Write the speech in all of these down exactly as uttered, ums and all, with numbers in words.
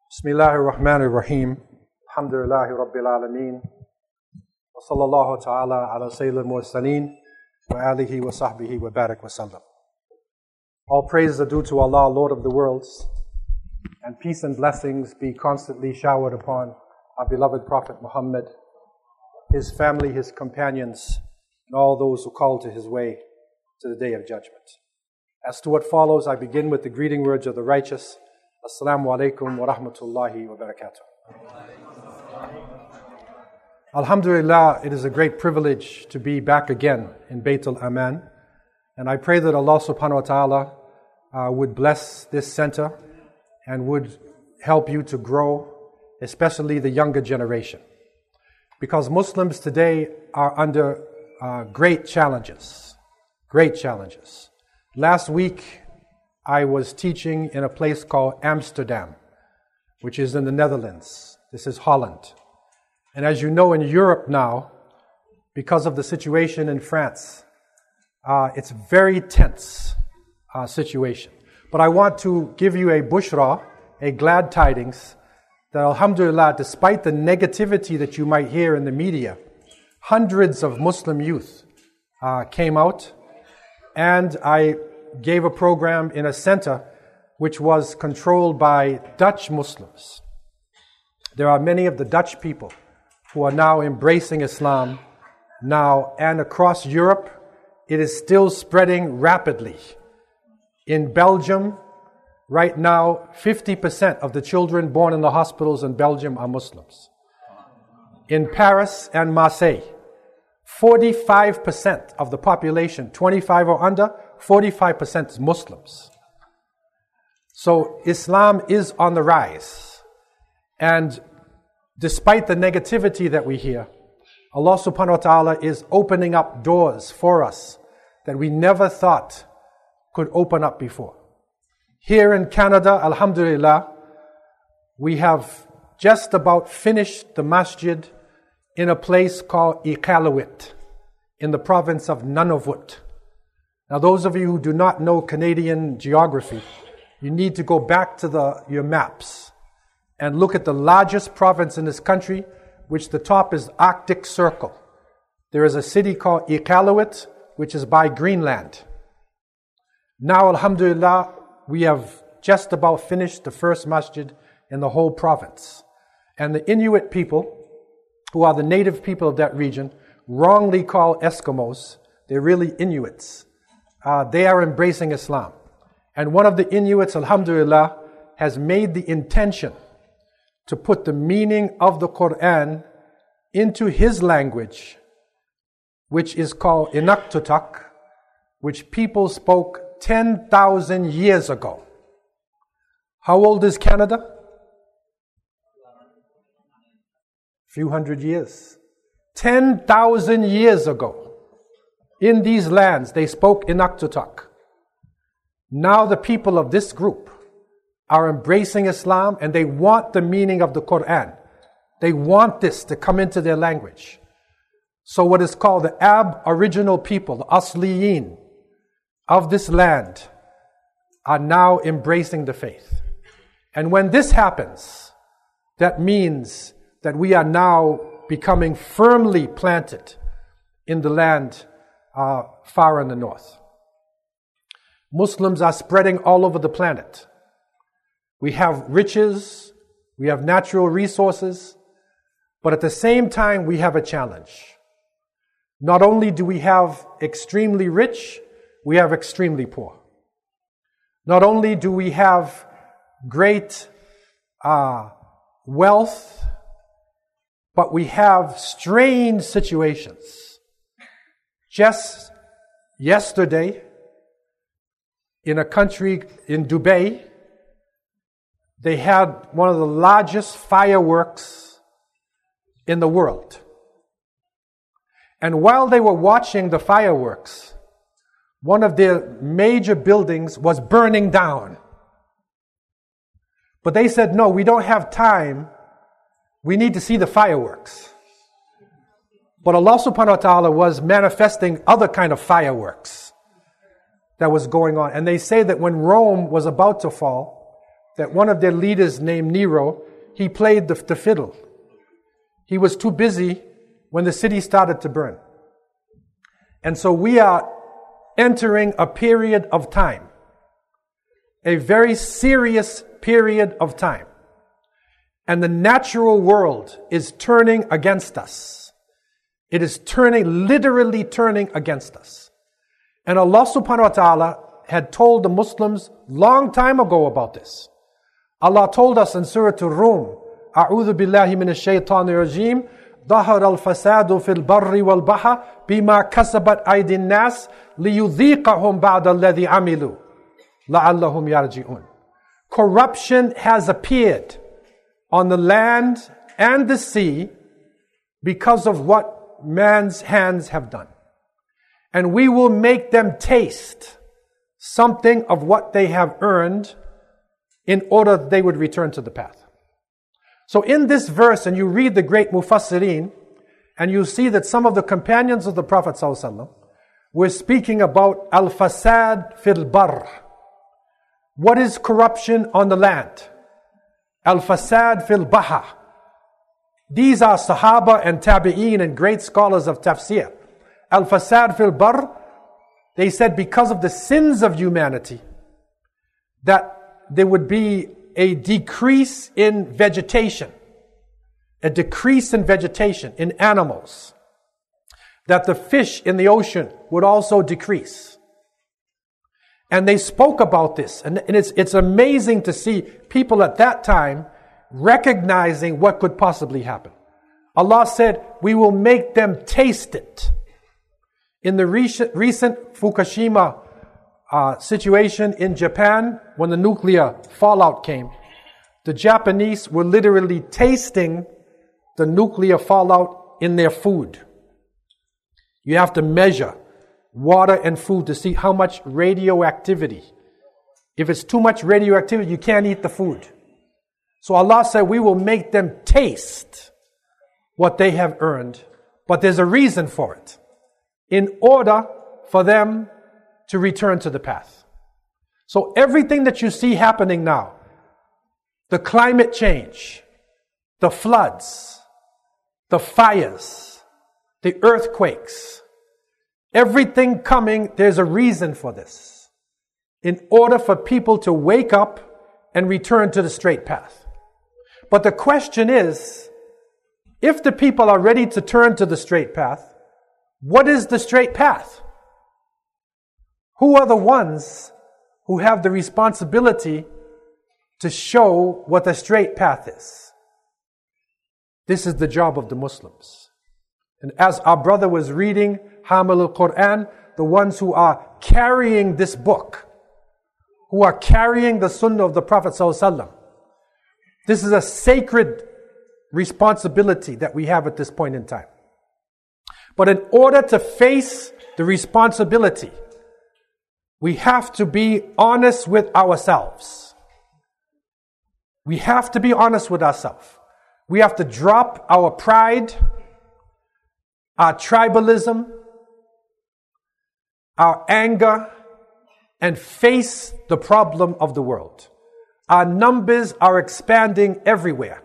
Bismillahir Rahmanir Rahim. Alhamdulillahi Rabbil Alameen. Wa sallallahu ta'ala ala sayyidil mursaleen wa alihi wa sahbihi wa barak wa sallam. All praise are due to Allah, Lord of the worlds, and peace and blessings be constantly showered upon our beloved Prophet Muhammad, his family, his companions, and all those who call to his way to the Day of Judgment. As to what follows, I begin with the greeting words of the righteous. Assalamu alaikum wa rahmatullahi wa barakatuh. Alhamdulillah, it is a great privilege to be back again in Bayt al-Aman. And I pray that Allah subhanahu wa ta'ala uh, would bless this center and would help you to grow, especially the younger generation. Because Muslims today are under uh, great challenges, great challenges. Last week, I was teaching in a place called Amsterdam, which is in the Netherlands. This is Holland. And as you know, in Europe now, because of the situation in France, uh, it's a very tense uh, situation. But I want to give you a bushra, a glad tidings, that alhamdulillah, despite the negativity that you might hear in the media, hundreds of Muslim youth uh, came out, and I gave a program in a center which was controlled by Dutch Muslims. There are many of the Dutch people who are now embracing Islam now, and across Europe it is still spreading rapidly. In Belgium, right now, fifty percent of the children born in the hospitals in Belgium are Muslims. In Paris and Marseille, forty-five percent of the population, twenty-five or under, forty-five percent is Muslims. So Islam is on the rise. And despite the negativity that we hear, Allah subhanahu wa ta'ala is opening up doors for us that we never thought could open up before. Here in Canada, alhamdulillah, we have just about finished the masjid in a place called Iqaluit, in the province of Nunavut. Now, those of you who do not know Canadian geography, you need to go back to the, your maps and look at the largest province in this country, which the top is Arctic Circle. There is a city called Iqaluit, which is by Greenland. Now, alhamdulillah, we have just about finished the first masjid in the whole province. And the Inuit people, who are the native people of that region, wrongly called Eskimos, they're really Inuits. Uh, they are embracing Islam. And one of the Inuits, alhamdulillah, has made the intention to put the meaning of the Quran into his language, which is called Inuktitut, which people spoke ten thousand years ago. How old is Canada? A few hundred years. ten thousand years ago. In these lands, they spoke Inuktitut. Now the people of this group are embracing Islam, and they want the meaning of the Quran. They want this to come into their language. So what is called the Aboriginal people, the Asliyin of this land, are now embracing the faith. And when this happens, that means that we are now becoming firmly planted in the land Uh, far in the north. Muslims are spreading all over the planet. We have riches, we have natural resources, but at the same time we have a challenge. Not only do we have extremely rich, we have extremely poor. Not only do we have great uh, wealth, but we have strange situations. Just yesterday, in a country in Dubai, they had one of the largest fireworks in the world. And while they were watching the fireworks, one of their major buildings was burning down. But they said, no, we don't have time. We need to see the fireworks. But Allah subhanahu wa ta'ala was manifesting other kind of fireworks that was going on. And they say that when Rome was about to fall, that one of their leaders named Nero, he played the, the fiddle. He was too busy when the city started to burn. And so we are entering a period of time, a very serious period of time. And the natural world is turning against us. It is turning, literally turning against us. And Allah subhanahu wa ta'ala had told the Muslims long time ago about this. Allah told us in Surah Ar-Rum, أعوذ بالله من الشيطان الرجيم ظهر الفساد في البر والبحر بما كسبت أيدي الناس ليذيقهم بعد الذي عملوا لعلهم يرجعون. Corruption has appeared on the land and the sea because of what man's hands have done. And we will make them taste something of what they have earned in order that they would return to the path. So in this verse, and you read the great Mufassirin, and you see that some of the companions of the Prophet ﷺ were speaking about al-fasad fil bar. What is corruption on the land? Al-fasad fil baha. These are Sahaba and Tabi'een and great scholars of tafsir. Al-fasad fil bar, they said because of the sins of humanity, that there would be a decrease in vegetation, a decrease in vegetation in animals, that the fish in the ocean would also decrease. And they spoke about this, and, and it's, it's amazing to see people at that time recognizing what could possibly happen. Allah said, we will make them taste it. In the recent, recent Fukushima uh, situation in Japan, when the nuclear fallout came, the Japanese were literally tasting the nuclear fallout in their food. You have to measure water and food to see how much radioactivity. If it's too much radioactivity, you can't eat the food. So Allah said, we will make them taste what they have earned. But there's a reason for it. In order for them to return to the path. So everything that you see happening now, the climate change, the floods, the fires, the earthquakes, everything coming, there's a reason for this. In order for people to wake up and return to the straight path. But the question is, if the people are ready to turn to the straight path, what is the straight path? Who are the ones who have the responsibility to show what the straight path is? This is the job of the Muslims. And as our brother was reading Hamil al-Quran, the ones who are carrying this book, who are carrying the sunnah of the Prophet ﷺ, this is a sacred responsibility that we have at this point in time. But in order to face the responsibility, we have to be honest with ourselves. We have to be honest with ourselves. We have to drop our pride, our tribalism, our anger, and face the problem of the world. Our numbers are expanding everywhere.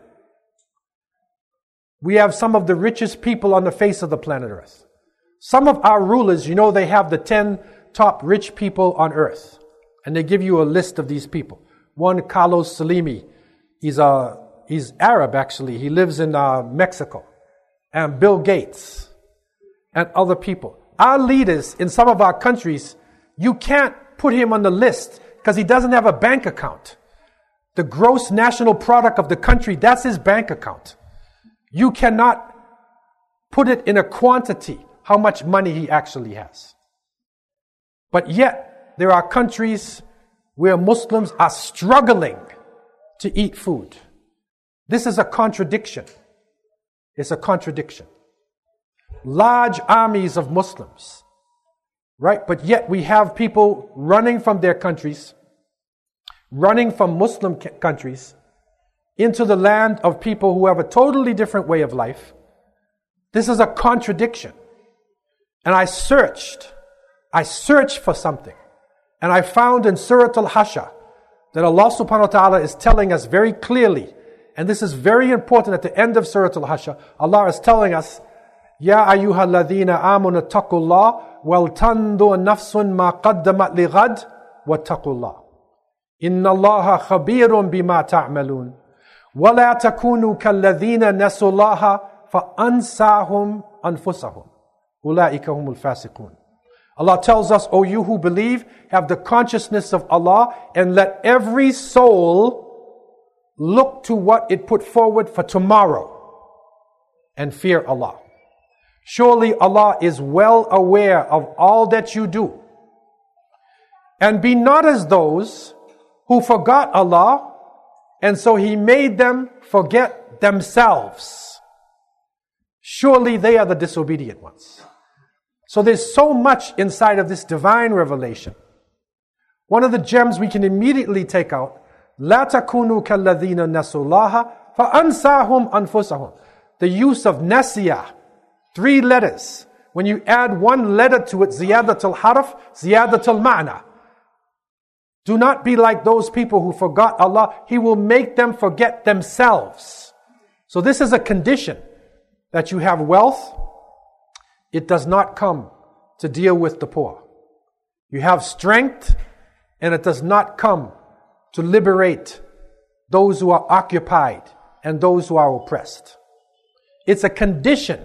We have some of the richest people on the face of the planet Earth. Some of our rulers, you know, they have the ten top rich people on earth. And they give you a list of these people. One, Carlos Salimi. He's a, he's Arab actually. He lives in uh, Mexico. And Bill Gates. And other people. Our leaders in some of our countries, you can't put him on the list because he doesn't have a bank account. The gross national product of the country, that's his bank account. You cannot put it in a quantity, how much money he actually has. But yet, there are countries where Muslims are struggling to eat food. This is a contradiction. It's a contradiction. Large armies of Muslims, right? But yet we have people running from their countries, running from Muslim countries, into the land of people who have a totally different way of life. This is a contradiction. And I searched, I searched for something. And I found in Surah Al-Hashr, that Allah subhanahu wa ta'ala is telling us very clearly, and this is very important at the end of Surah Al-Hashr. Allah is telling us, Ya ayyuha alladhina amanu taqullah wal tandu nafsun ma qaddamat li ghad wa taqullah. Inna Allaha khabirun bima ta'malun. Wa la takunu kalladhina nasullaha fa ansahum anfusahum. Ulaika humul fasiqun. Allah tells us, O you who believe, have the consciousness of Allah, and let every soul look to what it put forward for tomorrow and fear Allah. Surely Allah is well aware of all that you do. And be not as those who forgot Allah, and so He made them forget themselves. Surely they are the disobedient ones. So there's so much inside of this divine revelation. One of the gems we can immediately take out, لا تكونوا كالذين نسوا الله فأنساهم أنفسهم. The use of nasiya, three letters. When you add one letter to it, ziyadat al-harf, ziyadat al-ma'na. Do not be like those people who forgot Allah. He will make them forget themselves. So this is a condition that you have wealth. It does not come to deal with the poor. You have strength, and it does not come to liberate those who are occupied and those who are oppressed. It's a condition.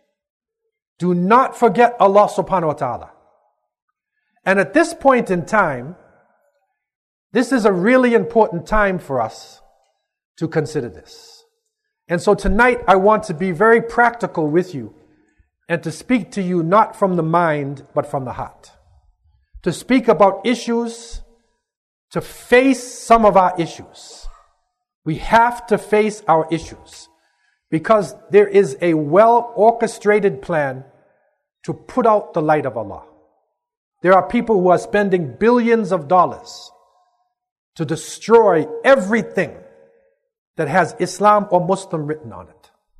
Do not forget Allah subhanahu wa ta'ala. And at this point in time, this is a really important time for us to consider this. And so tonight I want to be very practical with you, and to speak to you not from the mind, but from the heart. To speak about issues, to face some of our issues. We have to face our issues, because there is a well-orchestrated plan to put out the light of Allah. There are people who are spending billions of dollars to destroy everything that has Islam or Muslim written on it.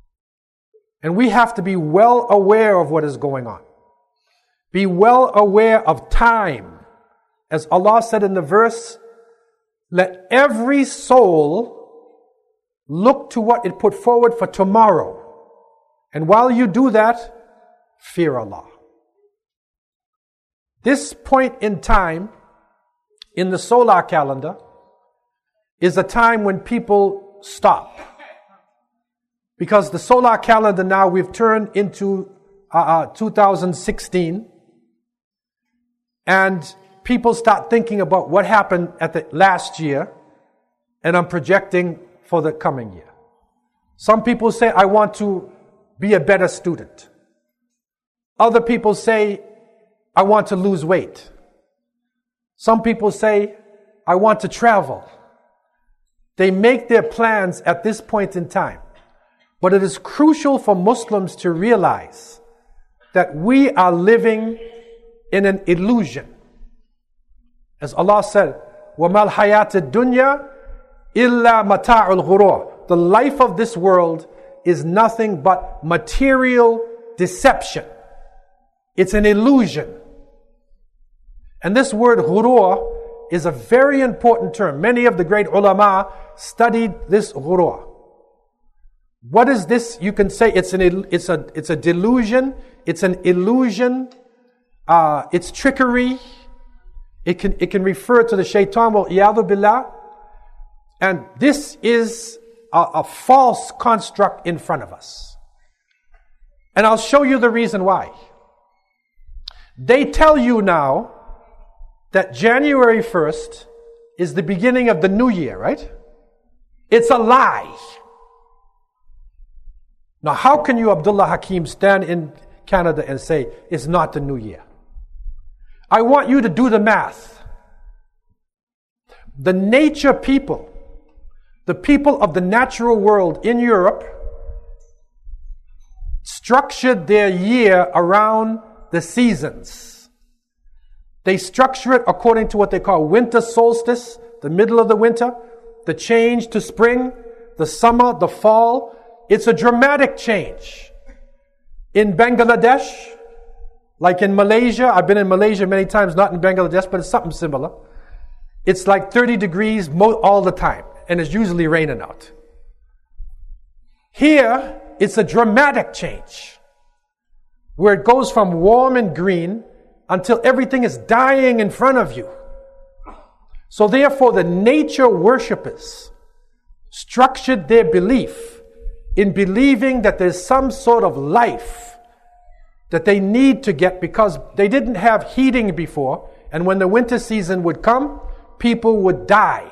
And we have to be well aware of what is going on. Be well aware of time. As Allah said in the verse, let every soul look to what it put forward for tomorrow. And while you do that, fear Allah. This point in time in the solar calendar is a time when people stop. Because the solar calendar now, we've turned into uh, uh, two thousand sixteen, and people start thinking about what happened at the last year, and I'm projecting for the coming year. Some people say, I want to be a better student. Other people say, I want to lose weight. Some people say, I want to travel. They make their plans at this point in time. But it is crucial for Muslims to realize that we are living in an illusion. As Allah said, وَمَا الْحَيَاةِ الدُّنْيَا إِلَّا مَتَاعُ الْغُرُورِ. The life of this world is nothing but material deception. It's an illusion. And this word ghurur is a very important term. Many of the great ulama studied this ghurur. What is this? You can say it's an it's a it's a delusion. It's an illusion. Uh, it's trickery. It can it can refer to the shaitan, wal iyadhu billah. And this is a, a false construct in front of us. And I'll show you the reason why. They tell you now that January first is the beginning of the new year, right? It's a lie. Now, how can you, Abdullah Hakim, stand in Canada and say it's not the new year? I want you to do the math. The nature people, the people of the natural world in Europe, structured their year around the seasons. They structure it according to what they call winter solstice, the middle of the winter, the change to spring, the summer, the fall. It's a dramatic change. In Bangladesh, like in Malaysia, I've been in Malaysia many times, not in Bangladesh, but it's something similar. it's like thirty degrees mo- all the time, and it's usually raining out. Here, it's a dramatic change, where it goes from warm and green until everything is dying in front of you. So therefore, the nature worshippers structured their belief in believing that there's some sort of life that they need to get, because they didn't have heating before, and when the winter season would come, people would die.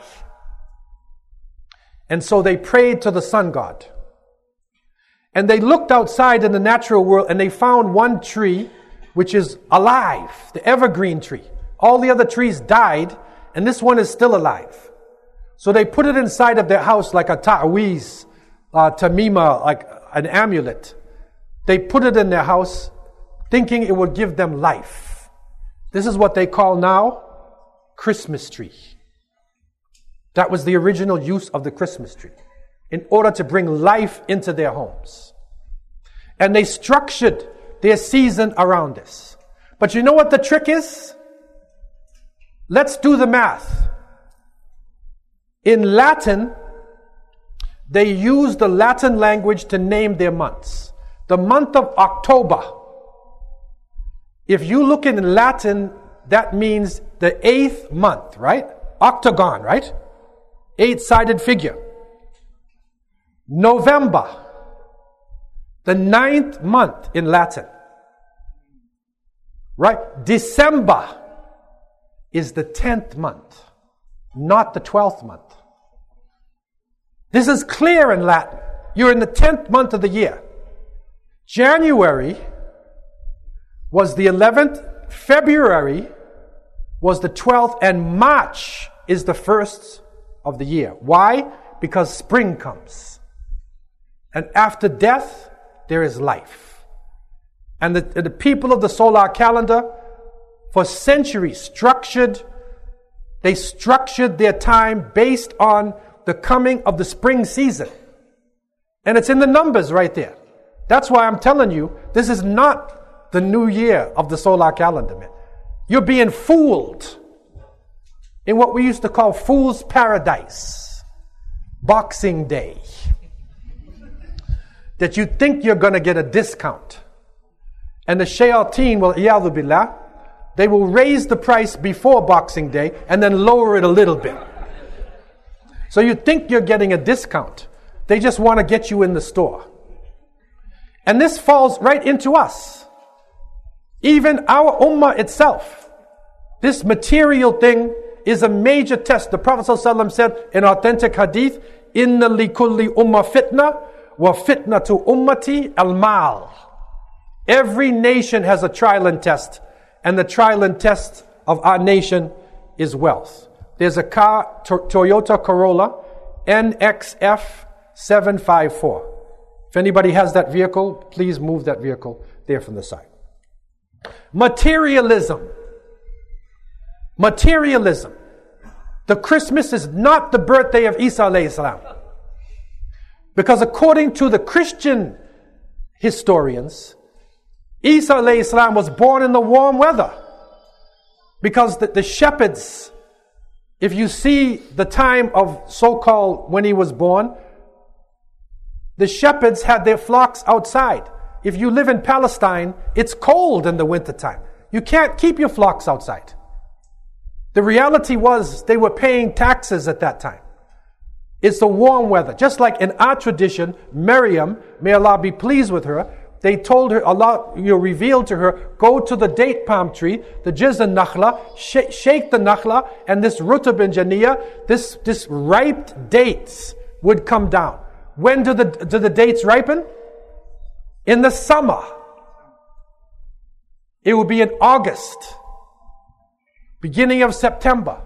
And so they prayed to the sun god. And they looked outside in the natural world and they found one tree which is alive, the evergreen tree. All the other trees died, and this one is still alive. So they put it inside of their house like a ta'awiz, uh, tamima, like an amulet. They put it in their house thinking it would give them life. This is what they call now Christmas tree. That was the original use of the Christmas tree, in order to bring life into their homes. And they structured their season around this. But you know what the trick is? Let's do the math. In Latin, they use the Latin language to name their months. The month of October, if you look in Latin, that means the eighth month, right? Octagon, right? Eight-sided figure. November, the ninth month in Latin. Right? December is the tenth month, not the twelfth month. This is clear in Latin. You're in the tenth month of the year. January was the eleventh, February was the twelfth, and March is the first of the year. Why? Because spring comes. And after death, there is life. And the, the people of the solar calendar, for centuries, structured, they structured their time based on the coming of the spring season. And it's in the numbers right there. That's why I'm telling you, this is not the new year of the solar calendar, man. You're being fooled in what we used to call fool's paradise. Boxing Day. That you think you're going to get a discount. And the shayateen will, iyadhu billah, they will raise the price before Boxing Day and then lower it a little bit. So you think you're getting a discount. They just want to get you in the store. And this falls right into us. Even our ummah itself. This material thing is a major test. The Prophet ﷺ said in authentic hadith, Inna li kulli umma fitna wa fitna to ummati al-mal. Every nation has a trial and test. And the trial and test of our nation is wealth. There's a car, to- Toyota Corolla, N X F seven five four. If anybody has that vehicle, please move that vehicle there from the side. Materialism. Materialism. The Christmas is not the birthday of Isa alayhi salam. Because according to the Christian historians, Isa alayhi salam was born in the warm weather. Because the, the shepherds, if you see the time of so-called when he was born, the shepherds had their flocks outside. If you live in Palestine, it's cold in the wintertime. You can't keep your flocks outside. The reality was they were paying taxes at that time. It's the warm weather. Just like in our tradition, Maryam, may Allah be pleased with her, they told her, Allah, you know, revealed to her, go to the date palm tree, the jizan nakhla, sh- shake the nakhla, and this rutab and janiyah, this, this ripe dates would come down. When do the, do the dates ripen? In the summer. It will be in August. Beginning of September.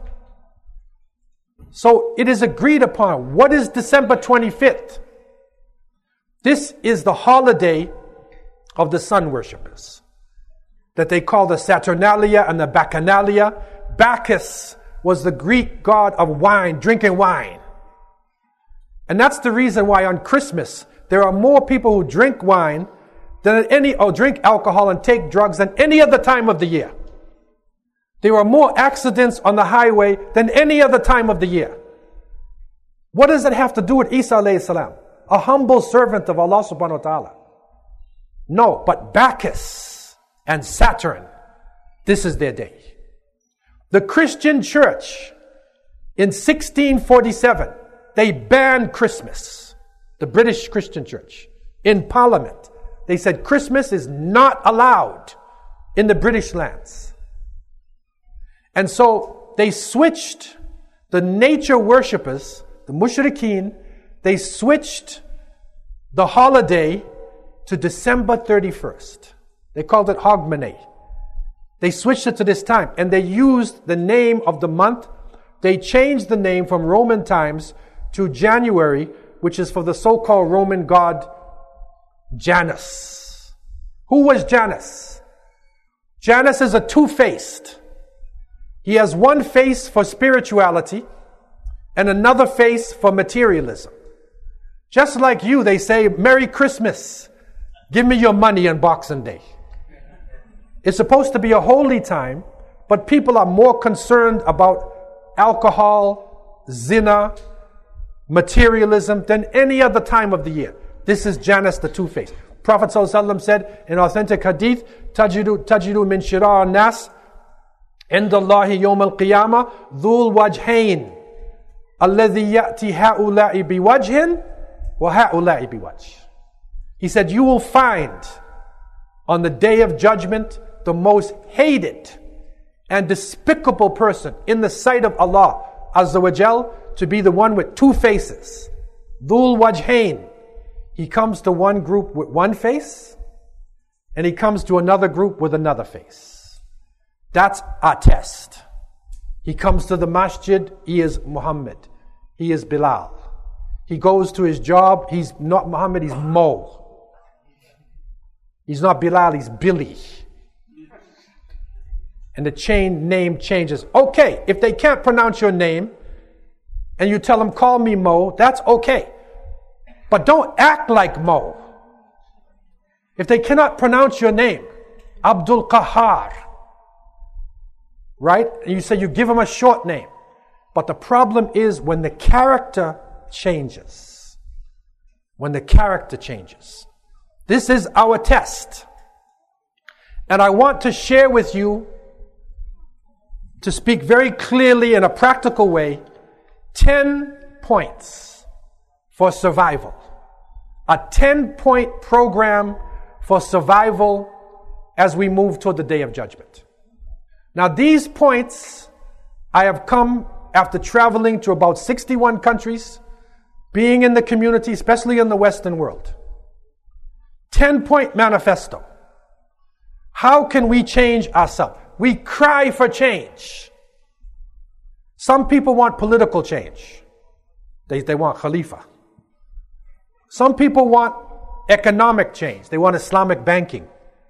So it is agreed upon. What is December twenty-fifth? This is the holiday of the sun worshippers, that they call the Saturnalia and the Bacchanalia. Bacchus was the Greek god of wine, drinking wine. And that's the reason why on Christmas there are more people who drink wine than at any, or drink alcohol and take drugs than any other time of the year. There are more accidents on the highway than any other time of the year. What does it have to do with Isa alayhi salam? A humble servant of Allah subhanahu wa ta'ala. No, but Bacchus and Saturn, this is their day. The Christian church in sixteen forty-seven, they banned Christmas. The British Christian church. In Parliament, they said Christmas is not allowed in the British lands. And so they switched the nature worshippers, the mushrikeen, they switched the holiday to December thirty-first. They called it Hogmanay. They switched it to this time, and they used the name of the month. They changed the name from Roman times to January, which is for the so-called Roman god Janus. Who was Janus? Janus is a two-faced. He has one face for spirituality and another face for materialism. Just like you, they say, Merry Christmas. Give me your money on Boxing Day. It's supposed to be a holy time, but people are more concerned about alcohol, zina, materialism than any other time of the year. This is Janus the two-faced. Prophet ﷺ said in authentic hadith, Tajidu, tajidu min shirar nas, inda Allahi yawm al-qiyamah, dhul wajhain, alladhi ya'ti ha'ula'i biwajhin, wa ha'ula'i biwajh. He said, you will find on the day of judgment the most hated and despicable person in the sight of Allah Azza wa Jal to be the one with two faces. Dhul wajhain. He comes to one group with one face, and he comes to another group with another face. That's a test. He comes to the masjid, he is Muhammad. He is Bilal. He goes to his job, he's not Muhammad, he's Mo. He's not Bilal, he's Billy. And the chain name changes. Okay, if they can't pronounce your name, and you tell them, call me Mo, that's okay. But don't act like Mo. If they cannot pronounce your name, Abdul Qahar, right? And you say you give them a short name. But the problem is when the character changes. When the character changes. This is our test. And I want to share with you, to speak very clearly in a practical way, ten points for survival. A ten-point program for survival as we move toward the Day of Judgment. Now these points I have come after traveling to about sixty-one countries, being in the community, especially in the Western world. Ten-point manifesto. How can we change ourselves? We cry for change. Some people want political change. They, they want Khalifa. Some people want economic change. They want Islamic banking.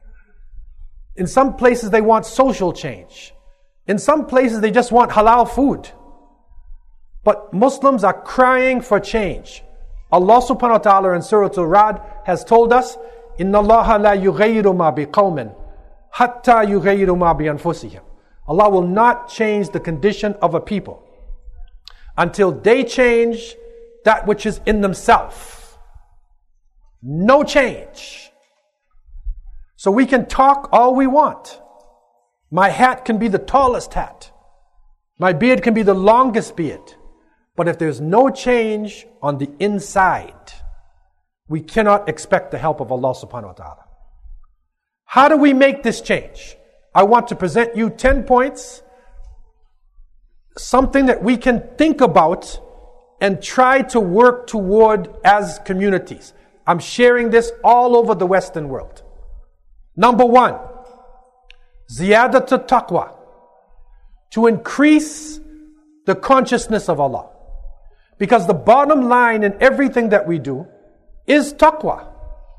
In some places they want social change. In some places they just want halal food. But Muslims are crying for change. Allah subhanahu wa ta'ala in Surah Al-Ra'd has told us, Inna Allah la yughayyiru ma biqawmin hatta yughayyiru ma bi anfusihim. Allah will not change the condition of a people until they change that which is in themselves. No change. So we can talk all we want. My hat can be the tallest hat. My beard can be the longest beard. But if there's no change on the inside, we cannot expect the help of Allah subhanahu wa ta'ala. How do we make this change? I want to present you ten points, something that we can think about and try to work toward as communities. I'm sharing this all over the Western world. Number one, ziyadat taqwa, to increase the consciousness of Allah. Because the bottom line in everything that we do is taqwa.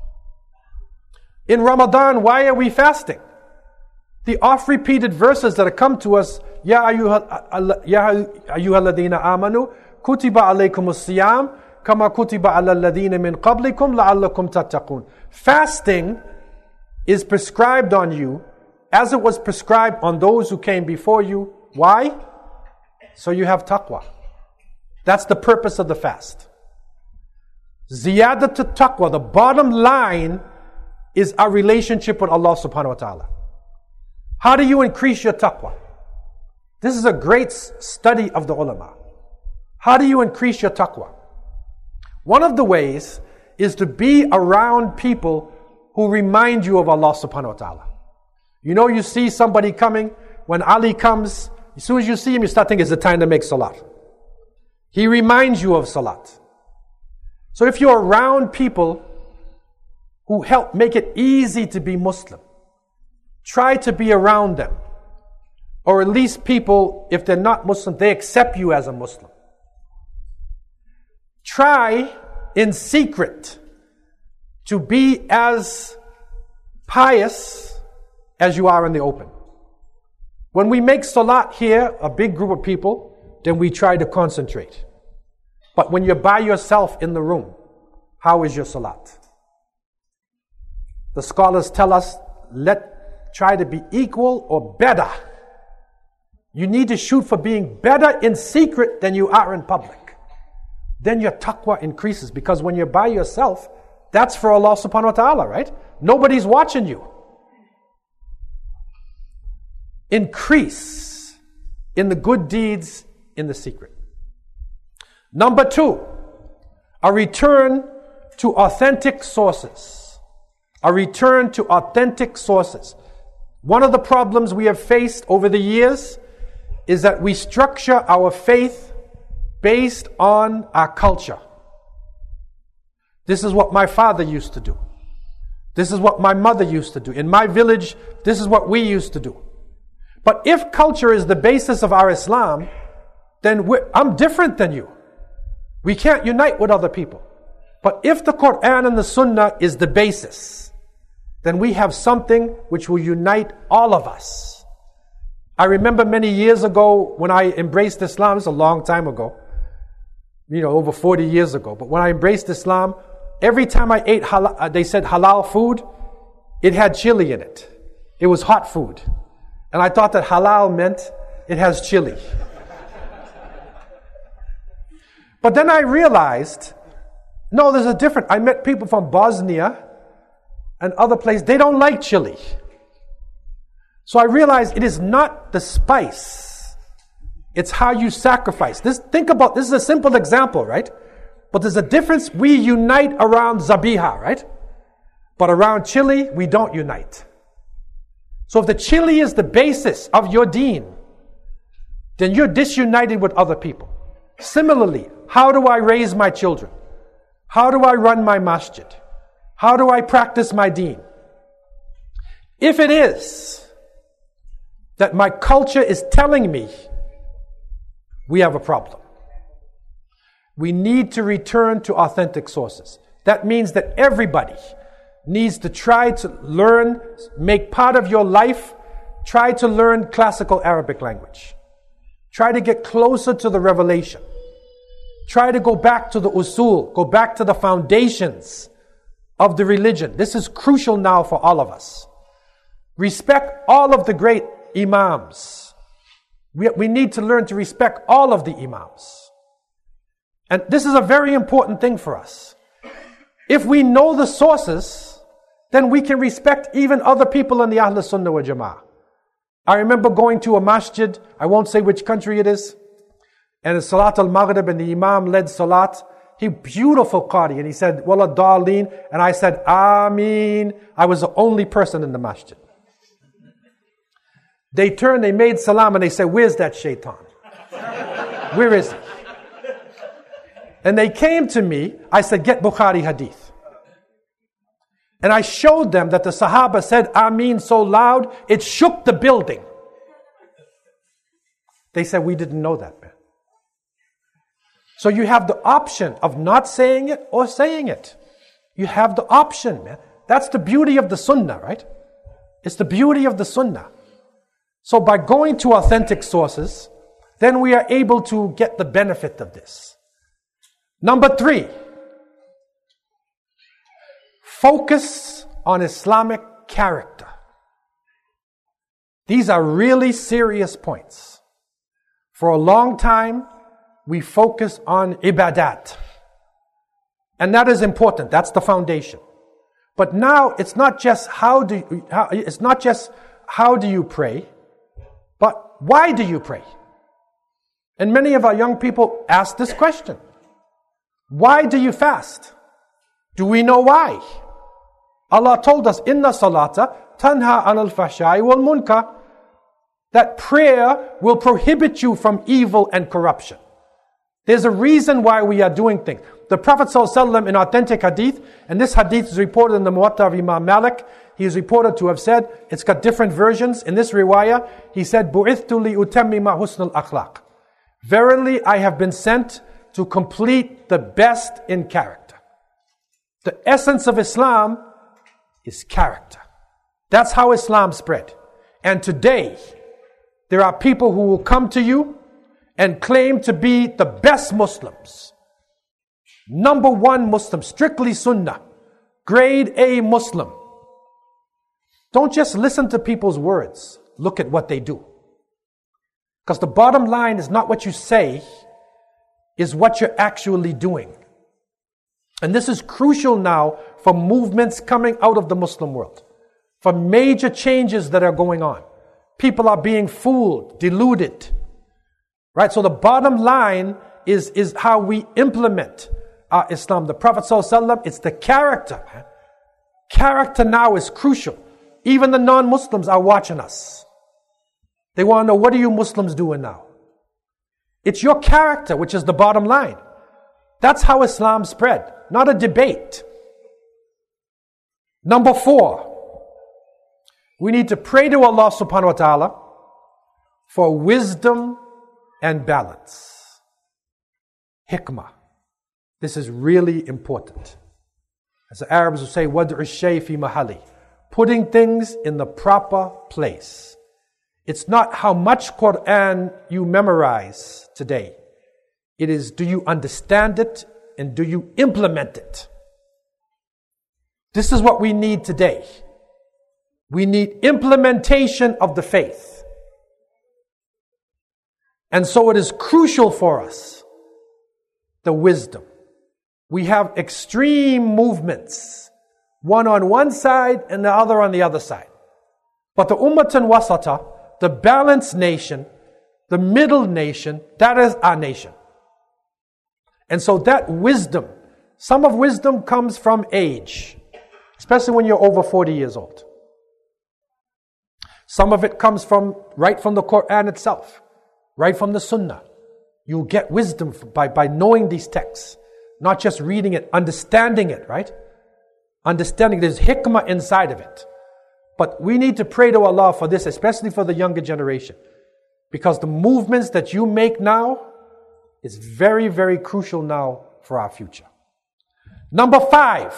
In Ramadan, why are we fasting? The oft-repeated verses that have come to us, Ya ayyuha alladhina amanu, kutiba alaykumus siyam, kama kutiba ala alladhina min qablikum la'allakum tattaqun. Fasting is prescribed on you as it was prescribed on those who came before you. Why? So you have taqwa. That's the purpose of the fast. Ziyadat taqwa, the bottom line is our relationship with Allah subhanahu wa ta'ala. How do you increase your taqwa? This is a great study of the ulama. How do you increase your taqwa? One of the ways is to be around people who remind you of Allah subhanahu wa ta'ala. You know, you see somebody coming, when Ali comes, as soon as you see him, you start thinking it's the time to make salat. He reminds you of salat. So if you're around people who help make it easy to be Muslim, try to be around them. Or at least people, if they're not Muslim, they accept you as a Muslim. Try in secret to be as pious as you are in the open. When we make salat here, a big group of people, then we try to concentrate. But when you're by yourself in the room, how is your salat? The scholars tell us, let try to be equal or better. You need to shoot for being better in secret than you are in public. Then your taqwa increases, because when you're by yourself, that's for Allah subhanahu wa ta'ala, right? Nobody's watching you. Increase in the good deeds in the secret. Number two, a return to authentic sources. A return to authentic sources. One of the problems we have faced over the years is that we structure our faith based on our culture. This is what my father used to do. This is what my mother used to do. In my village, this is what we used to do. But if culture is the basis of our Islam, then we're, I'm different than you. We can't unite with other people. But if the Quran and the Sunnah is the basis, then we have something which will unite all of us. I remember many years ago when I embraced Islam, it's a long time ago, you know, over forty years ago. But when I embraced Islam, every time I ate halal, they said halal food, it had chili in it. It was hot food. And I thought that halal meant it has chili. But then I realized, no, there's a different. I met people from Bosnia and other places. They don't like chili. So I realized it is not the spice. It's how you sacrifice. This, think about, this is a simple example, right? But there's a difference. We unite around zabiha, right? But around chili, we don't unite. So if the chili is the basis of your deen, then you're disunited with other people. Similarly, how do I raise my children? How do I run my masjid? How do I practice my deen? If it is that my culture is telling me, we have a problem. We need to return to authentic sources. That means that everybody needs to try to learn, make part of your life, try to learn classical Arabic language. Try to get closer to the revelation. Try to go back to the usul, go back to the foundations of the religion. This is crucial now for all of us. Respect all of the great imams. We, we need to learn to respect all of the imams. And this is a very important thing for us. If we know the sources, then we can respect even other people in the Ahl Sunnah wa Jama'ah. I remember going to a masjid, I won't say which country it is, and it's Salat al-Maghrib, and the Imam led Salat. He, beautiful Qari, and he said, Wala Darleen, and I said, Ameen. I was the only person in the masjid. They turned, they made salam, and they said, where's that shaitan? Where is he? And they came to me, I said, get Bukhari hadith. And I showed them that the Sahaba said Ameen so loud, it shook the building. They said, we didn't know that, man. So you have the option of not saying it or saying it. You have the option, man. That's the beauty of the Sunnah, right? It's the beauty of the Sunnah. So by going to authentic sources, then we are able to get the benefit of this. Number three, focus on Islamic character. These are really serious points. For a long time, we focus on ibadat. And that is important. That's the foundation. But now it's not just how do you, how, it's not just how do you pray, but why do you pray? And many of our young people ask this question. Why do you fast? Do we know why? Allah told us, Inna salata tanha anil fahsha'i wal munkar, that prayer will prohibit you from evil and corruption. There's a reason why we are doing things. The Prophet ﷺ in authentic hadith, and this hadith is reported in the Muwatta of Imam Malik, he is reported to have said, it's got different versions. In this riwayah, he said, Bu'ithtu li utammima husnul akhlaq. Verily, I have been sent to complete the best in character. The essence of Islam is character. That's how Islam spread. And today, there are people who will come to you and claim to be the best Muslims. Number one Muslim, strictly Sunnah. Grade A Muslim. Don't just listen to people's words. Look at what they do. Because the bottom line is not what you say, is what you're actually doing. And this is crucial now for movements coming out of the Muslim world. For major changes that are going on. People are being fooled, deluded. Right? So the bottom line is, is how we implement our Islam. The Prophet ﷺ, it's the character. Man. Character now is crucial. Even the non-Muslims are watching us. They want to know, what are you Muslims doing now? It's your character, which is the bottom line. That's how Islam spread, not a debate. Number four, we need to pray to Allah subhanahu wa ta'ala for wisdom and balance. Hikmah. This is really important. As the Arabs would say, وَدْعُ الشَّيْءِ فِي مَحَلِّهِ, putting things in the proper place. It's not how much Quran you memorize today. It is, do you understand it and do you implement it? This is what we need today. We need implementation of the faith. And so it is crucial for us, the wisdom. We have extreme movements, one on one side and the other on the other side. But the Ummatan Wasata, the balanced nation, the middle nation, that is our nation. And so that wisdom, some of wisdom comes from age, especially when you're over forty years old. Some of it comes from right from the Quran itself, right from the Sunnah. You'll get wisdom by, by knowing these texts, not just reading it, understanding it, right? Understanding there's hikmah inside of it. But we need to pray to Allah for this, especially for the younger generation. Because the movements that you make now is very, very crucial now for our future. Number five,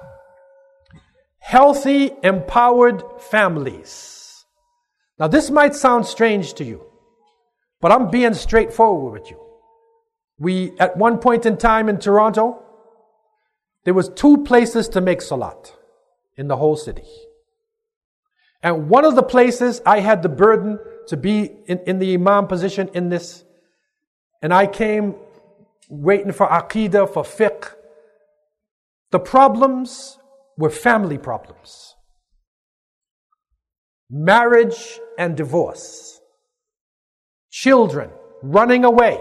healthy, empowered families. Now this might sound strange to you, but I'm being straightforward with you. We, at one point in time in Toronto, there was two places to make salat in the whole city. And one of the places I had the burden to be in, in the imam position in this. And I came waiting for aqidah, for fiqh. The problems were family problems. Marriage and divorce. Children running away.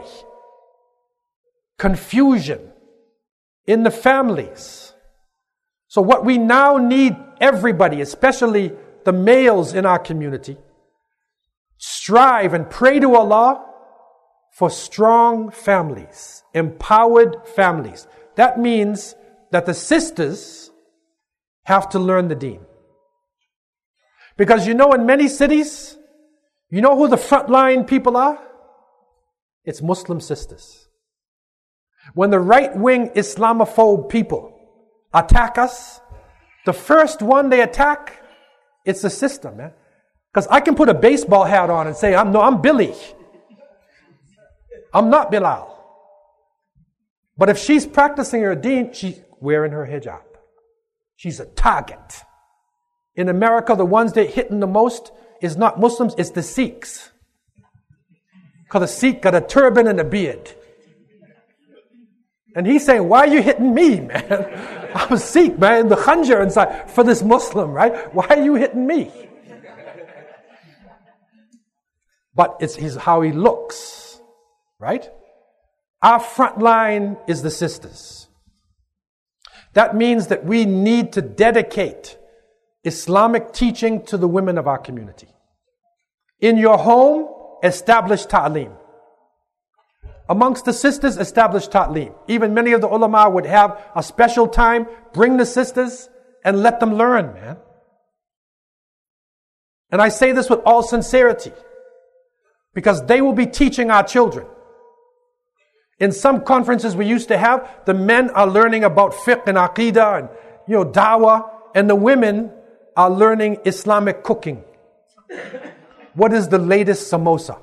Confusion in the families. So what we now need, everybody, especially the males in our community, strive and pray to Allah for strong families, empowered families. That means that the sisters have to learn the deen. Because you know, in many cities, you know who the frontline people are? It's Muslim sisters. When the right-wing Islamophobe people attack us, the first one they attack, it's the sister, man. Because I can put a baseball hat on and say, I'm no, I'm Billy. I'm not Bilal. But if she's practicing her deen, she's wearing her hijab. She's a target. In America, the ones they're hitting the most is not Muslims, it's the Sikhs. Because the Sikh got a turban and a beard. And he's saying, why are you hitting me, man? I'm a Sikh, man. The khanjar inside for this Muslim, right? Why are you hitting me? But it's his, how he looks, right? Our front line is the sisters. That means that we need to dedicate Islamic teaching to the women of our community. In your home, establish ta'aleem. Amongst the sisters, establish ta'aleem. Even many of the ulama would have a special time, bring the sisters and let them learn, man. And I say this with all sincerity, because they will be teaching our children. In some conferences we used to have, the men are learning about fiqh and aqidah and, you know, dawah, and the women are learning Islamic cooking. What is the latest samosa?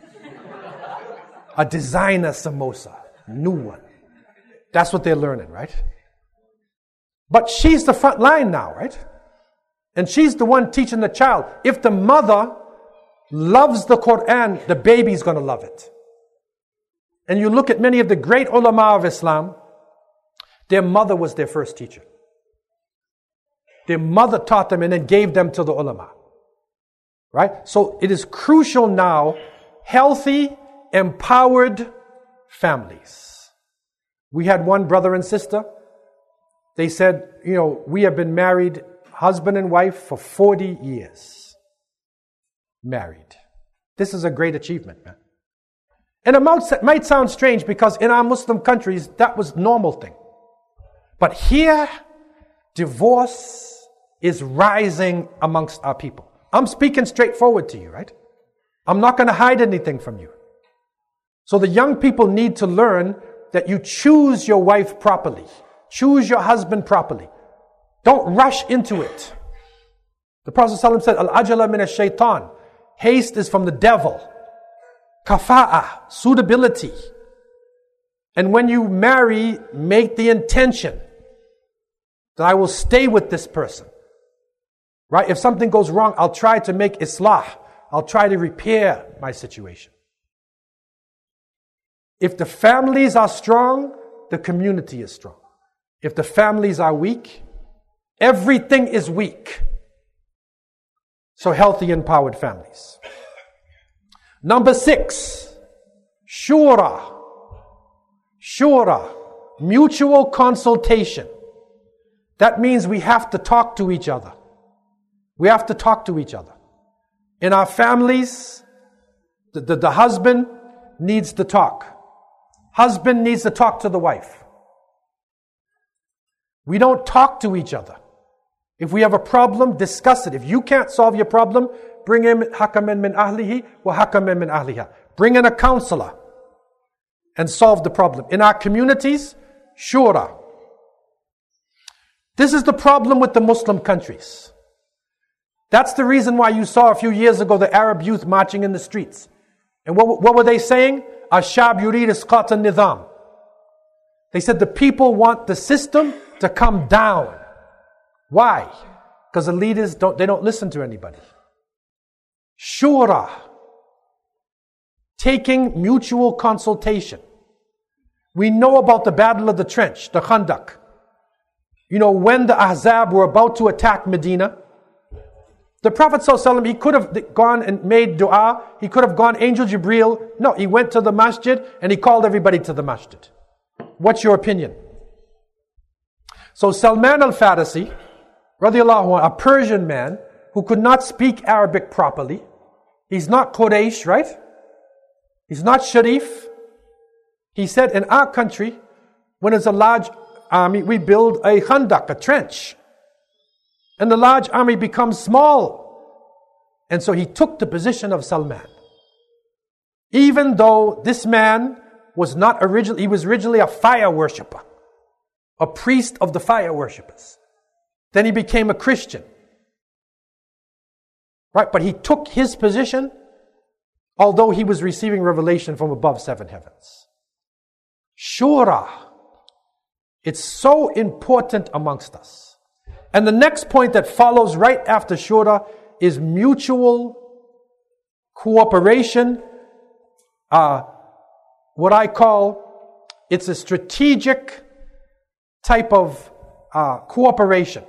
A designer samosa. New one. That's what they're learning, right? But she's the front line now, right? And she's the one teaching the child. If the mother loves the Quran, the baby's going to love it. And you look at many of the great ulama of Islam, their mother was their first teacher. Their mother taught them and then gave them to the ulama. Right? So it is crucial now, healthy, empowered families. We had one brother and sister. They said, you know, we have been married, husband and wife, for forty years. Married. This is a great achievement, man. And it might, might sound strange because in our Muslim countries, that was a normal thing. But here, divorce is rising amongst our people. I'm speaking straightforward to you, right? I'm not going to hide anything from you. So the young people need to learn that you choose your wife properly. Choose your husband properly. Don't rush into it. The Prophet ﷺ said, Al-ajala min ash-shaytan. Haste is from the devil. Kafa'ah, suitability. And when you marry, make the intention that I will stay with this person. Right? If something goes wrong, I'll try to make islah. I'll try to repair my situation. If the families are strong, the community is strong. If the families are weak, everything is weak. So healthy, empowered families. Number six, shura. Shura, mutual consultation. That means we have to talk to each other. We have to talk to each other. In our families, the, the, the husband needs to talk. Husband needs to talk to the wife. We don't talk to each other. If we have a problem, discuss it. If you can't solve your problem, bring in hakaman min ahlihi wa hakaman min ahliha. Bring in a counselor and solve the problem. In our communities, shura. This is the problem with the Muslim countries. That's the reason why you saw a few years ago the Arab youth marching in the streets. And what, what were they saying? Ash-shab yurid isqat al-nizam. They said the people want the system to come down. Why? Because the leaders don't, they don't listen to anybody. Shura. Taking mutual consultation. We know about the Battle of the Trench, the Khandaq. You know, when the Ahzab were about to attack Medina, the Prophet ﷺ, he could have gone and made dua. He could have gone, Angel Jibreel. No, he went to the masjid and he called everybody to the masjid. What's your opinion? So Salman al-Farisi, radiallahu anhu, a Persian man who could not speak Arabic properly. He's not Quraysh, right? He's not Sharif. He said, in our country, when it's a large army, we build a khandaq, a trench. And the large army becomes small. And so he took the position of Salman. Even though this man was not originally, he was originally a fire worshipper. A priest of the fire worshippers. Then he became a Christian. Right? But he took his position, although he was receiving revelation from above seven heavens. Shura. It's so important amongst us. And the next point that follows right after shura is mutual cooperation, uh, what I call, it's a strategic type of uh, cooperation.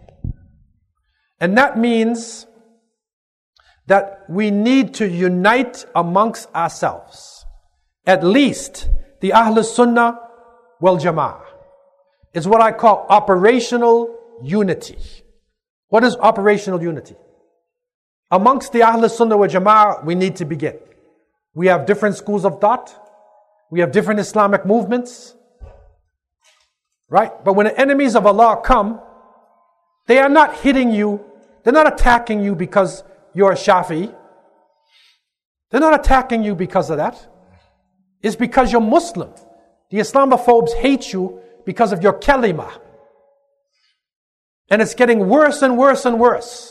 And that means that we need to unite amongst ourselves. At least the Ahl Sunnah wal Jama'ah is what I call operational unity. What is operational unity? Amongst the Ahl Sunnah wal Jama'ah, we need to begin. We have different schools of thought. We have different Islamic movements. Right? But when the enemies of Allah come, they are not hitting you. They're not attacking you because you're a Shafi'i. They're not attacking you because of that. It's because you're Muslim. The Islamophobes hate you because of your kalima. And it's getting worse and worse and worse.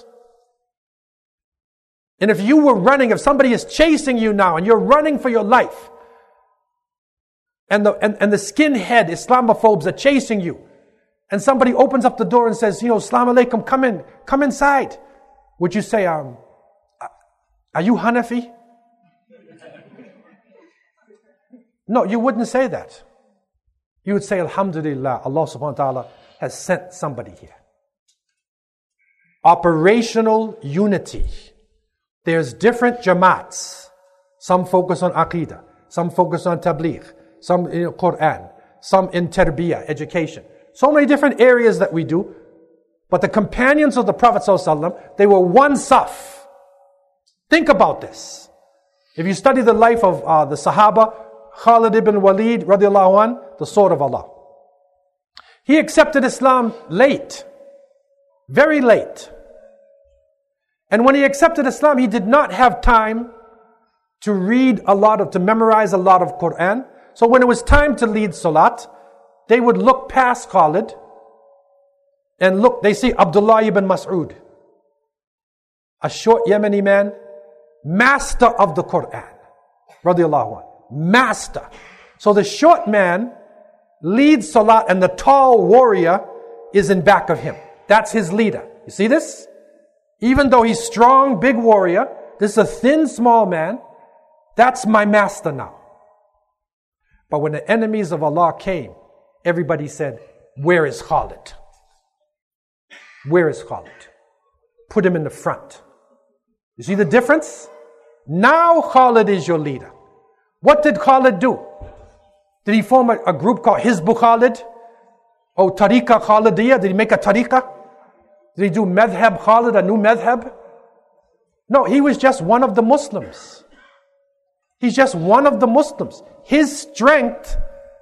And if you were running, if somebody is chasing you now and you're running for your life, and the, and, and the skinhead Islamophobes are chasing you, and somebody opens up the door and says, you know, Assalamu alaikum, come in, come inside. Would you say, um, are you Hanafi? No, you wouldn't say that. You would say, Alhamdulillah, Allah subhanahu wa ta'ala has sent somebody here. Operational unity. There's different jamaats. Some focus on Aqidah. Some focus on Tabligh. Some in Quran. Some in Tarbiyah, education. So many different areas that we do. But the companions of the Prophet ﷺ, they were one saf. Think about this. If you study the life of uh, the Sahaba, Khalid ibn Walid radiallahu anh, the sword of Allah. He accepted Islam late. Very late. And when he accepted Islam, he did not have time to read a lot of, to memorize a lot of Quran. So when it was time to lead Salat, they would look past Khalid and look, they see Abdullah ibn Mas'ud, a short Yemeni man, master of the Quran, radiallahu anh, master. So the short man leads Salat and the tall warrior is in back of him. That's his leader. You see this? Even though he's strong, big warrior, this is a thin, small man. That's my master now. But when the enemies of Allah came, everybody said, where is Khalid? Where is Khalid? Put him in the front. You see the difference? Now Khalid is your leader. What did Khalid do? Did he form a, a group called Hizb Khalid? Oh, Tariqa Khalidiyya? Did he make a tariqa? Did he do madhab Khalid, a new madhab? No, he was just one of the Muslims. He's just one of the Muslims. His strength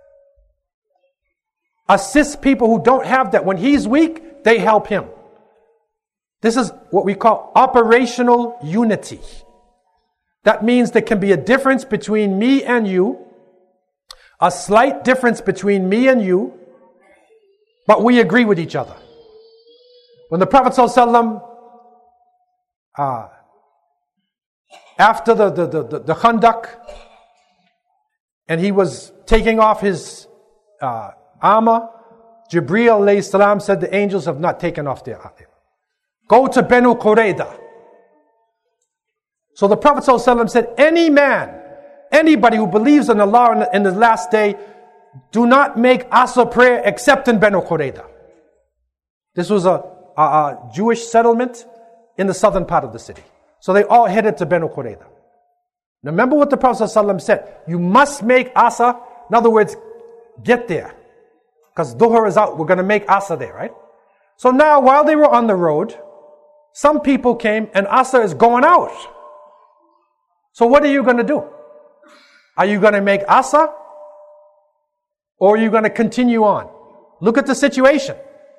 assists people who don't have that. When he's weak, they help him. This is what we call operational unity. That means there can be a difference between me and you, a slight difference between me and you, but we agree with each other. When the Prophet ﷺ, uh, after the, the, the, the, the Khandaq, and he was taking off his uh, armor, Jibreel alayhi salam said, the angels have not taken off their armor. Go to Banu Qurayda. So the Prophet ﷺ said, any man, anybody who believes in Allah in the, in the last day, do not make Asr prayer except in Banu Qurayda. This was a, a, a Jewish settlement in the southern part of the city. So they all headed to Banu Qurayda. Now remember what the Prophet ﷺ said. You must make Asr. In other words, get there. Because Dhuhr is out. We're going to make Asr there, right? So now while they were on the road, some people came and Asr is going out. So what are you going to do? Are you going to make Asr? Or are you going to continue on? Look at the situation.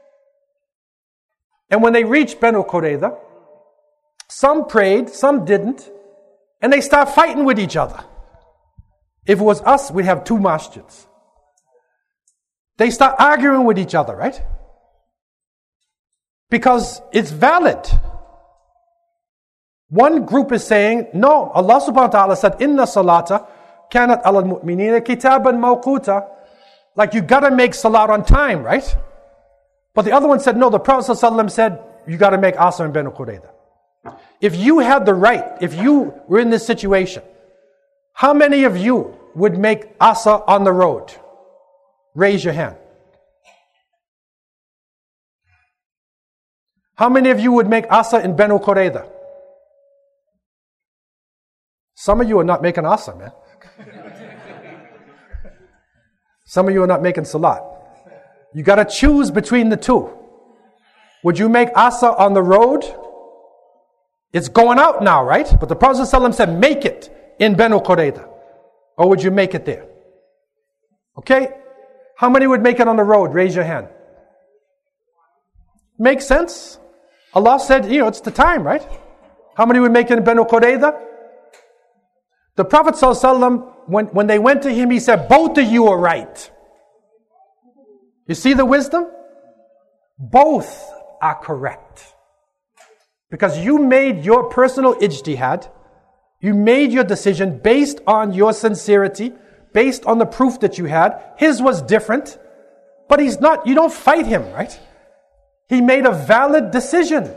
And when they reached Banu Qurayza, some prayed, some didn't, and they start fighting with each other. If it was us, we'd have two masjids. They start arguing with each other, right? Because it's valid. One group is saying, no, Allah subhanahu wa ta'ala said, Inna salata kanat ala al-mu'minina kitaban mawquta. Like you gotta make salat on time, right? But the other one said, no, the Prophet ﷺ said, you gotta make Asr in Banu Qurayza. If you had the right, if you were in this situation, how many of you would make Asa on the road? Raise your hand. How many of you would make Asa in Banu Qurayza? Some of you are not making Asa, man. Some of you are not making Salat. You got to choose between the two. Would you make Asa on the road? It's going out now, right? But the Prophet ﷺ said, make it in Banu Qurayza. Or would you make it there? Okay? How many would make it on the road? Raise your hand. Makes sense? Allah said, you know, it's the time, right? How many would make it in Banu Qurayza? The Prophet ﷺ, when, when they went to him, he said, both of you are right. You see the wisdom? Both are correct. Because you made your personal ijtihad, you made your decision based on your sincerity, based on the proof that you had. His was different, but he's not, you don't fight him, right? He made a valid decision.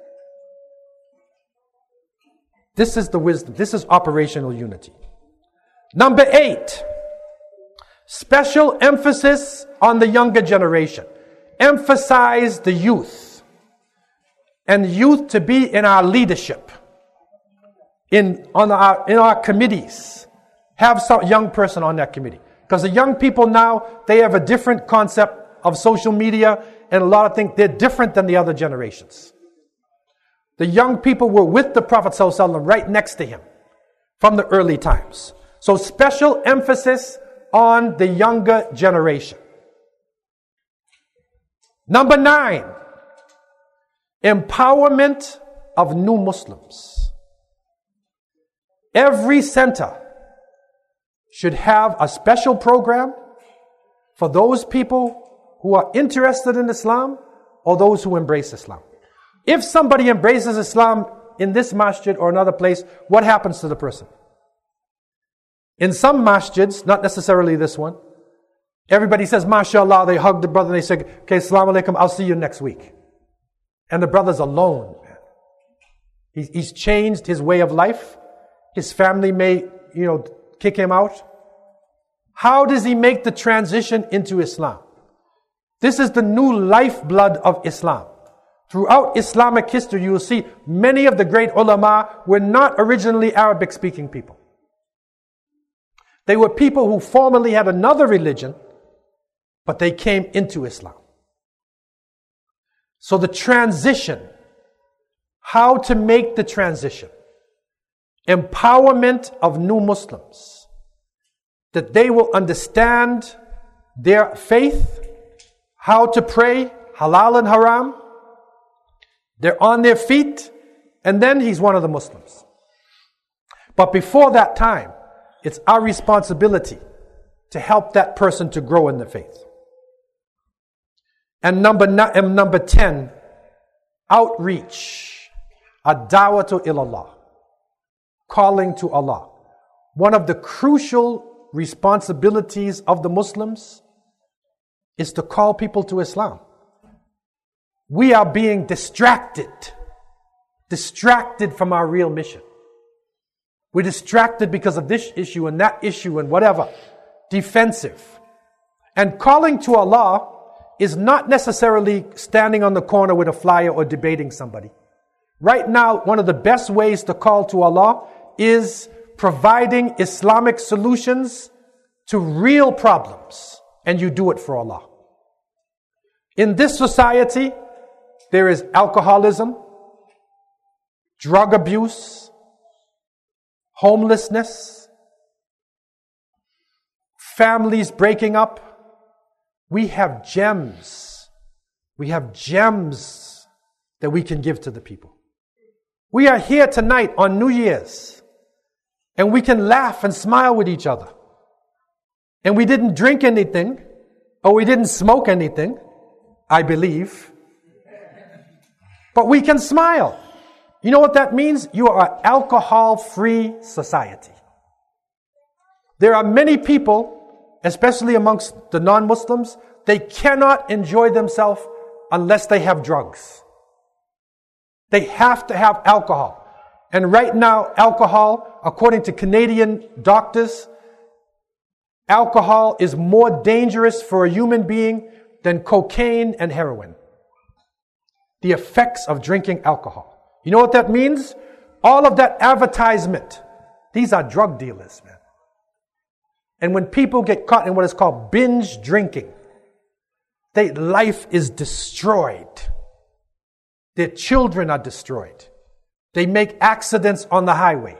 This is the wisdom. This is operational unity. Number eight, special emphasis on the younger generation. Emphasize the youth. And youth to be in our leadership. In, on our, in our committees. Have some young person on that committee. Because the young people now, they have a different concept of social media and a lot of things. They're different than the other generations. The young people were with the Prophet ﷺ right next to him from the early times. So special emphasis on the younger generation. Number nine, empowerment of new Muslims. Every center should have a special program for those people who are interested in Islam or those who embrace Islam. If somebody embraces Islam in this masjid or another place, what happens to the person? In some masjids, not necessarily this one, everybody says, MashaAllah, they hug the brother and they say, okay, Assalamu alaikum, I'll see you next week. And the brother's alone. He's, he's changed his way of life. His family may, you know, kick him out. How does he make the transition into Islam? This is the new lifeblood of Islam. Throughout Islamic history, you will see many of the great ulama were not originally Arabic-speaking people. They were people who formerly had another religion, but they came into Islam. So the transition, how to make the transition, empowerment of new Muslims, that they will understand their faith, how to pray, halal and haram. They're on their feet, and then he's one of the Muslims. But before that time, it's our responsibility to help that person to grow in the faith. And number nine, and number ten, outreach, ad-da'watu ilallah, calling to Allah. One of the crucial responsibilities of the Muslims is to call people to Islam. We are being distracted, distracted from our real mission. We're distracted because of this issue and that issue and whatever, defensive. And calling to Allah is not necessarily standing on the corner with a flyer or debating somebody. Right now, one of the best ways to call to Allah is providing Islamic solutions to real problems. And you do it for Allah. In this society, there is alcoholism, drug abuse, homelessness, families breaking up. We have gems. We have gems that we can give to the people. We are here tonight on New Year's, and we can laugh and smile with each other. And we didn't drink anything, or we didn't smoke anything, I believe. But we can smile. You know what that means? You are an alcohol-free society. There are many people, especially amongst the non-Muslims, they cannot enjoy themselves unless they have drugs. They have to have alcohol. And right now, alcohol, according to Canadian doctors, alcohol is more dangerous for a human being than cocaine and heroin. The effects of drinking alcohol. You know what that means? All of that advertisement. These are drug dealers, man. And when people get caught in what is called binge drinking, their life is destroyed. Their children are destroyed. They make accidents on the highway.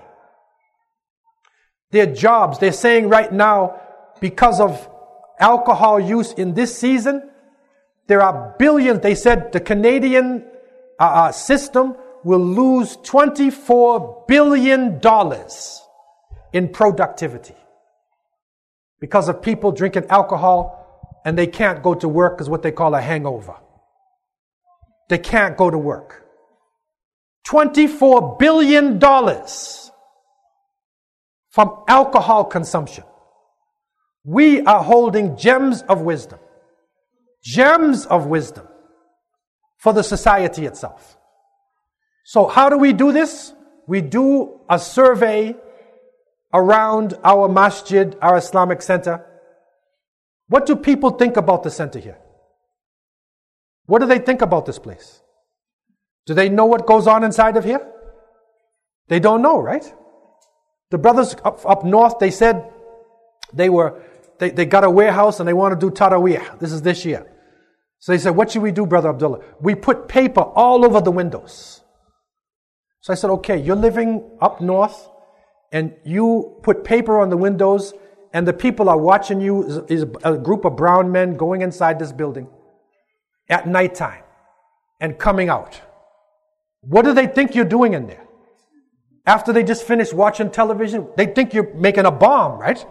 Their jobs, they're saying right now, because of alcohol use in this season, there are billions. They said the Canadian uh, uh, system will lose twenty-four billion dollars in productivity because of people drinking alcohol and they can't go to work because what they call a hangover. They can't go to work. twenty-four billion dollars from alcohol consumption. We are holding gems of wisdom. Gems of wisdom for the society itself. So how do we do this? We do a survey around our masjid, our Islamic center. What do people think about the center here? What do they think about this place? Do they know what goes on inside of here? They don't know, right? The brothers up, up north, they said they were they, they got a warehouse and they want to do Taraweeh. This is this year. So they said, what should we do, Brother Abdullah? We put paper all over the windows. So I said, okay, you're living up north and you put paper on the windows and the people are watching you, is, is a group of brown men going inside this building at nighttime and coming out. What do they think you're doing in there? After they just finished watching television, they think you're making a bomb, right?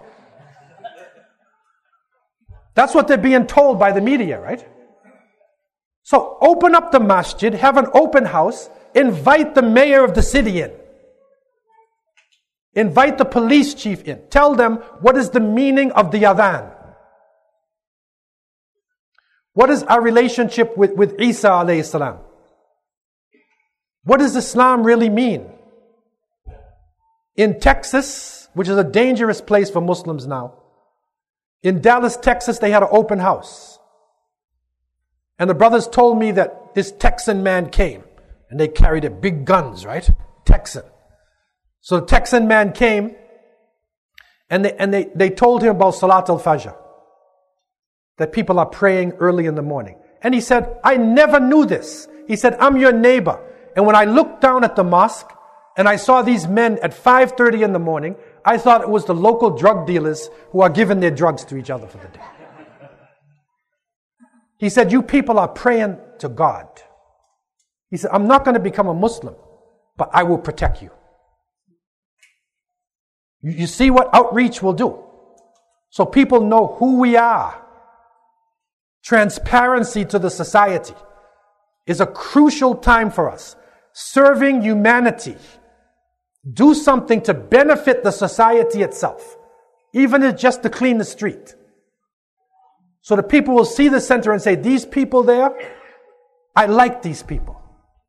That's what they're being told by the media, right? So open up the masjid, have an open house, invite the mayor of the city in. Invite the police chief in. Tell them what is the meaning of the adhan. What is our relationship with, with Isa alayhi salam? What does Islam really mean? In Texas, which is a dangerous place for Muslims now, in Dallas, Texas, they had an open house. And the brothers told me that this Texan man came, and they carried a big guns, right? Texan. So the Texan man came, and they, and they, they told him about Salat al-Fajr, that people are praying early in the morning. And he said, I never knew this. He said, I'm your neighbor. And when I looked down at the mosque, and I saw these men at five thirty in the morning, I thought it was the local drug dealers who are giving their drugs to each other for the day. He said, you people are praying to God. He said, I'm not going to become a Muslim, but I will protect you. You see what outreach will do. So people know who we are. Transparency to the society is a crucial time for us. Serving humanity. Do something to benefit the society itself. Even if just to clean the street. So the people will see the center and say, these people there, I like these people.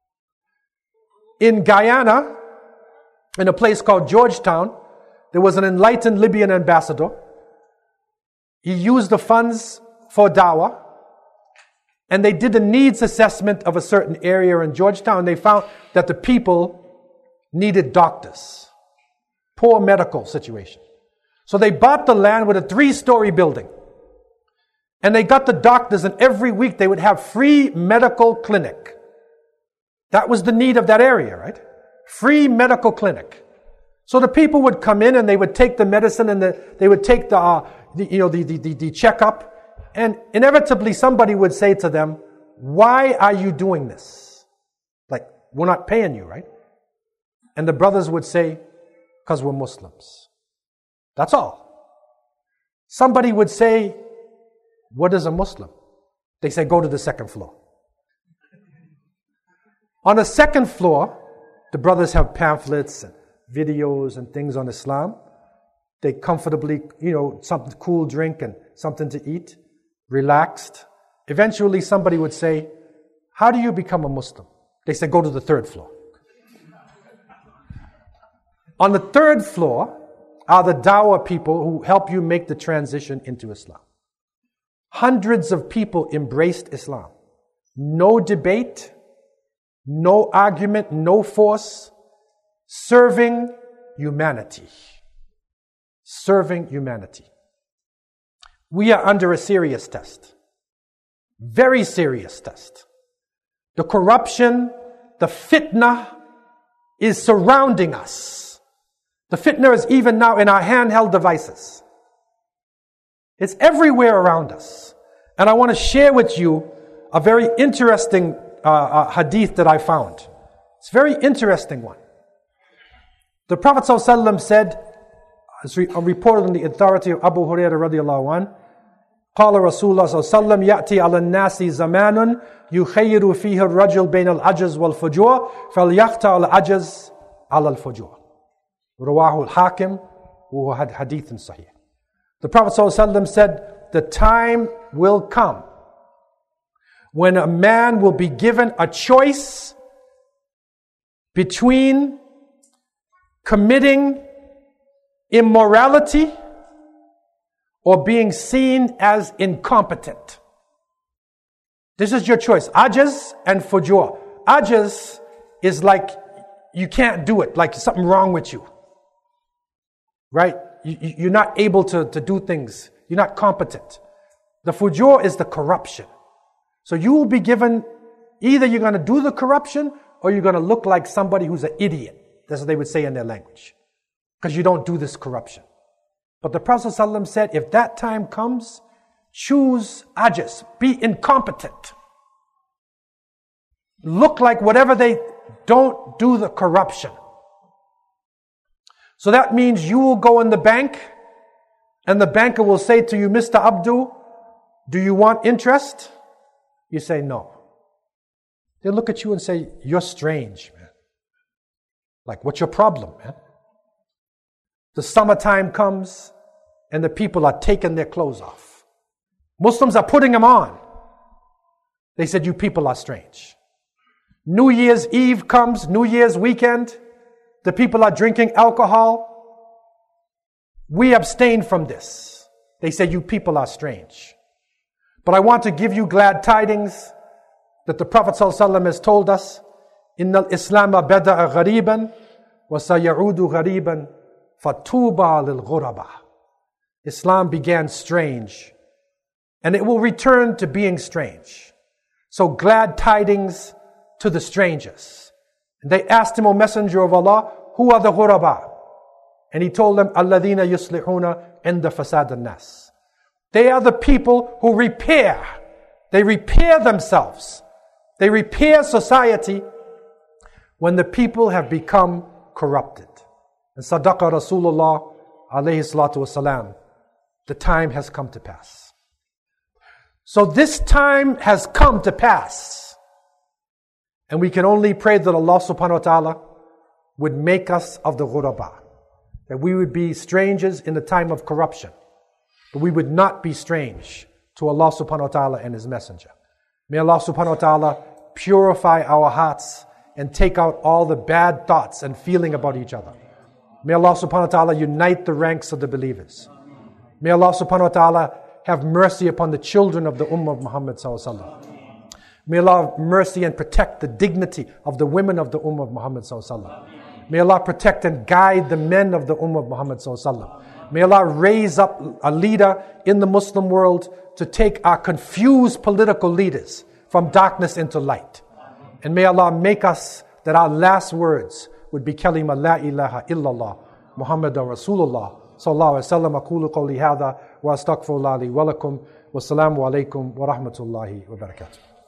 In Guyana, in a place called Georgetown, there was an enlightened Libyan ambassador. He used the funds for dawah. And they did a needs assessment of a certain area in Georgetown. They found that the people needed doctors. Poor medical situation. So they bought the land with a three-story building. And they got the doctors, and every week they would have free medical clinic. That was the need of that area, right? Free medical clinic. So the people would come in and they would take the medicine and the, they would take the, uh, the you know, the, the, the, the checkup. And inevitably somebody would say to them, why are you doing this? Like, we're not paying you, right? And the brothers would say, because we're Muslims. That's all. Somebody would say, what is a Muslim? They say, go to the second floor. On the second floor, the brothers have pamphlets and videos and things on Islam. They comfortably, you know, something cool drink and something to eat. Relaxed. Eventually somebody would say, how do you become a Muslim? They say, go to the third floor. On the third floor are the dawah people who help you make the transition into Islam. Hundreds of people embraced Islam. No debate, no argument, no force. Serving humanity. Serving humanity. We are under a serious test. Very serious test. The corruption, the fitna is surrounding us. The fitna is even now in our handheld devices. It's everywhere around us. And I want to share with you a very interesting uh, uh, hadith that I found. It's a very interesting one. The Prophet ﷺ said, as reported on the authority of Abu Hurairah radiallahu anh, قال رسول الله صلى الله عليه وسلم يأتي على الناس زمان يخير فيه الرجل بين العجز والفجور فليختار العجز على الفجور. رواه الحاكم وهو حديث صحيح. The Prophet ﷺ said, the time will come when a man will be given a choice between committing immorality or being seen as incompetent. This is your choice. Ajaz and fujur. Ajaz is like you can't do it, like something wrong with you. Right? You, you're not able to, to do things. You're not competent. The fujur is the corruption. So you will be given, either you're going to do the corruption or you're going to look like somebody who's an idiot. That's what they would say in their language. Because you don't do this corruption. But the Prophet ﷺ said, if that time comes, choose ajaz, be incompetent. Look like whatever they, don't do the corruption. So that means you will go in the bank and the banker will say to you, Mister Abdul, do you want interest? You say no. They look at you and say, you're strange, man. Like, what's your problem, man? The summertime comes and the people are taking their clothes off. Muslims are putting them on. They said, you people are strange. New Year's Eve comes, New Year's weekend. The people are drinking alcohol. We abstain from this. They said, you people are strange. But I want to give you glad tidings that the Prophet ﷺ has told us, إِنَّ الْإِسْلَامَ بَدَأَ غَرِيبًا وَسَيَعُودُ غَرِيبًا فَتُوبَى لِلْغُرَبَى. Islam began strange, and it will return to being strange. So glad tidings to the strangers. And they asked him, O Messenger of Allah, who are the ghuraba? And he told them, الَّذِينَ يُصْلِحُونَ عِنْدَ فَسَادِ النَّاسِ. They are the people who repair. They repair themselves. They repair society when the people have become corrupted. And Sadaqa Rasulullah alayhi salatu wasalam, the time has come to pass. So this time has come to pass. And we can only pray that Allah subhanahu wa ta'ala would make us of the ghuraba. That we would be strangers in the time of corruption. But we would not be strange to Allah subhanahu wa ta'ala and His Messenger. May Allah subhanahu wa ta'ala purify our hearts and take out all the bad thoughts and feeling about each other. May Allah subhanahu wa ta'ala unite the ranks of the believers. May Allah subhanahu wa ta'ala have mercy upon the children of the Ummah of Muhammad sallallahu alaihi wasallam. May Allah have mercy and protect the dignity of the women of the Ummah of Muhammad sallallahu alaihi wasallam. May Allah protect and guide the men of the Ummah of Muhammad sallallahu alaihi wasallam. May Allah raise up a leader in the Muslim world to take our confused political leaders from darkness into light. And may Allah make us that our last words would be kalima la ilaha illallah Muhammadur Rasulullah sallallahu alaihi wasallam. Aqulu qawli hadha wa astaghfirullah li wa lakum. Wassalamu alaikum wa rahmatullahi wa barakatuh.